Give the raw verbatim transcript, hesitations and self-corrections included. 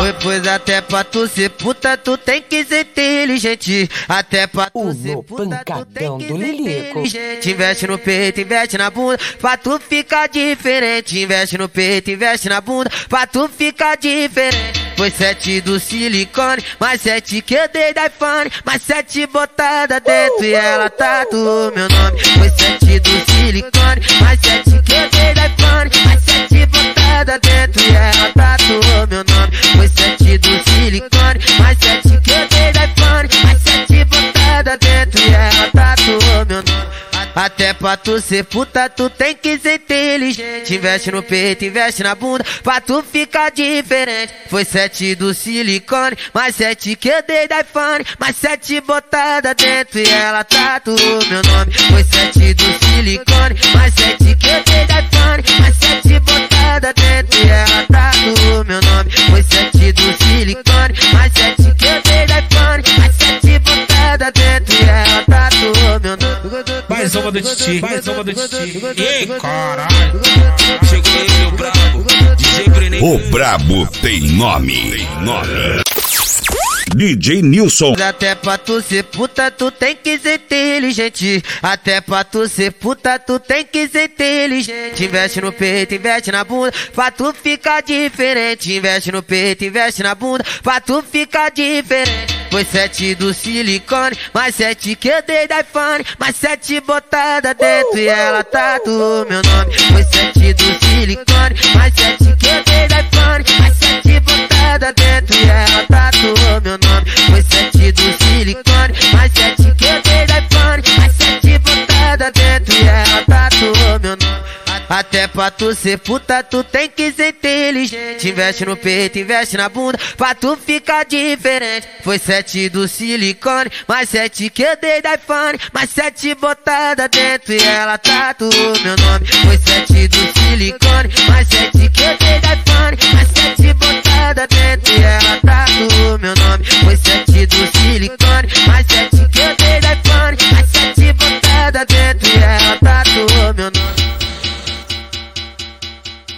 Pois, pois até pra tu ser puta, tu tem que ser inteligente. Até pra tu O ser puta, tu tem que do ser Lilico. inteligente. Investe no peito, investe na bunda, pra tu ficar diferente. Investe no peito, investe na bunda, pra tu ficar diferente. Foi sete do silicone, mais sete que eu dei da iPhone, mais sete botada dentro e ela tatuou meu nome. Foi sete do silicone, mais sete que eu dei da iPhone, mais sete botada dentro e ela tatuou meu nome. Foi sete do silicone, mais sete que eu dei da iPhone, mais sete botada dentro e ela tatuou meu nome. Até pra tu ser puta, tu tem que ser inteligente. Investe no peito, investe na bunda, pra tu ficar diferente. Foi sete do silicone, mais sete que eu dei da iPhone, mais sete botada dentro e ela tatuou meu nome. Foi sete do silicone, mais sete que eu dei da iPhone, mais sete botada dentro e ela tatuou meu nome. Foi sete do silicone, mais sete que eu dei da iPhone, mais sete botada dentro e ela tatuou meu nome. Mais uma do Titi, mais uma do Titi. Ei, caralho. Chegou ele, o brabo. D J Brené. O brabo tem nome. Tem nome. D J Nilson. Até pra tu ser puta, tu tem que ser inteligente. Até pra tu ser puta, tu tem que ser inteligente. Investe no peito, investe na bunda, pra tu ficar diferente. Investe no peito, investe na bunda, pra tu ficar diferente. Foi sete do silicone, mais sete que eu dei da iPhone, mais sete botada dentro e ela tatuou meu nome. Foi sete do silicone, mais sete que eu dei da iPhone, mais sete botada dentro e ela tatuou meu nome. Foi sete do silicone, mais sete que eu dei da iPhone, mais sete botada dentro e ela tatuou meu nome. Até pra tu ser puta, tu tem que ser inteligente. Investe no peito, investe na bunda, pra tu ficar diferente. Foi sete do silicone, mais sete que eu dei da iPhone, mais sete botada dentro e ela tatuou meu nome. Foi sete do silicone, mais sete que eu dei da